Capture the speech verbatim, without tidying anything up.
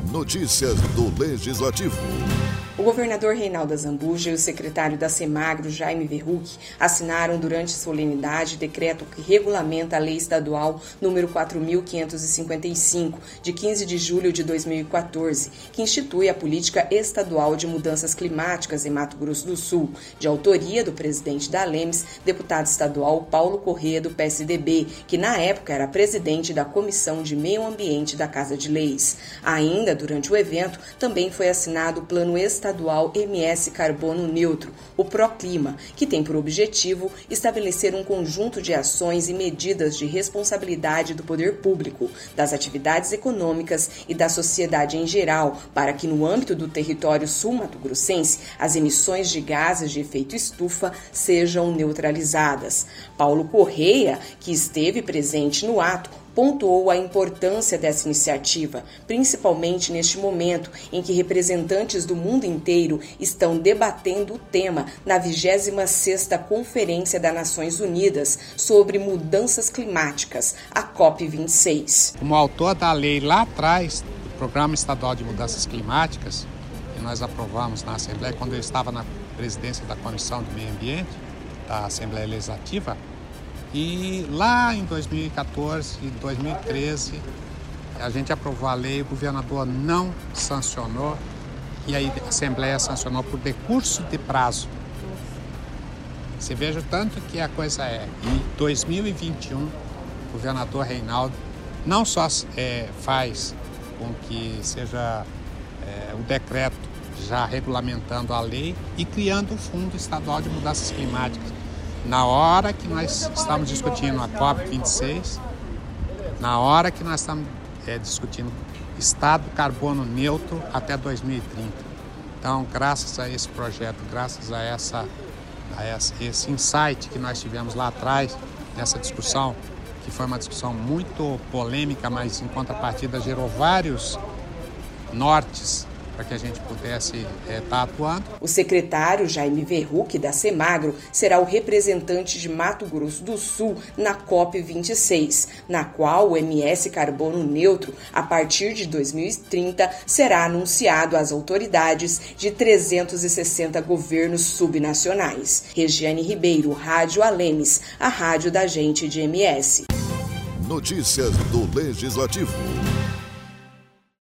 Notícias do Legislativo. O governador Reinaldo Azambuja e o secretário da Semagro, Jaime Verruc, assinaram durante solenidade decreto que regulamenta a Lei Estadual número quatro mil quinhentos e cinquenta e cinco, de quinze de julho de dois mil e quatorze, que institui a Política Estadual de Mudanças Climáticas em Mato Grosso do Sul, de autoria do presidente da Lemes, deputado estadual Paulo Corrêa, do P S D B, que na época era presidente da Comissão de Meio Ambiente da Casa de Leis. Ainda durante o evento, também foi assinado o Plano Estadual Estadual M S Carbono Neutro, o Proclima, que tem por objetivo estabelecer um conjunto de ações e medidas de responsabilidade do poder público, das atividades econômicas e da sociedade em geral, para que no âmbito do território sul-mato-grossense as emissões de gases de efeito estufa sejam neutralizadas. Paulo Corrêa, que esteve presente no ato, pontuou a importância dessa iniciativa, principalmente neste momento em que representantes do mundo inteiro estão debatendo o tema na vigésima sexta Conferência das Nações Unidas sobre Mudanças Climáticas, a COP vinte e seis. Como autor da lei lá atrás, do Programa Estadual de Mudanças Climáticas, que nós aprovamos na Assembleia, quando eu estava na presidência da Comissão do Meio Ambiente, da Assembleia Legislativa, e lá em dois mil e quatorze e dois mil e treze, a gente aprovou a lei, o governador não sancionou e a Assembleia sancionou por decurso de prazo. Você veja o tanto que a coisa é. Em dois mil e vinte e um, o governador Reinaldo não só é, faz com que seja é, o decreto já regulamentando a lei e criando o Fundo Estadual de Mudanças Climáticas. Na hora que nós estamos discutindo a COP vinte e seis, na hora que nós estamos é, discutindo Estado carbono neutro até dois mil e trinta. Então, graças a esse projeto, graças a, essa, a essa, esse insight que nós tivemos lá atrás, nessa discussão, que foi uma discussão muito polêmica, mas em contrapartida gerou vários nortes para que a gente pudesse estar é, tá atuando. O secretário Jaime Verruc, da Semagro, será o representante de Mato Grosso do Sul na COP vinte e seis, na qual o M S Carbono Neutro, a partir de dois mil e trinta, será anunciado às autoridades de trezentos e sessenta governos subnacionais. Regiane Ribeiro, Rádio Alemes, a rádio da gente de M S. Notícias do Legislativo.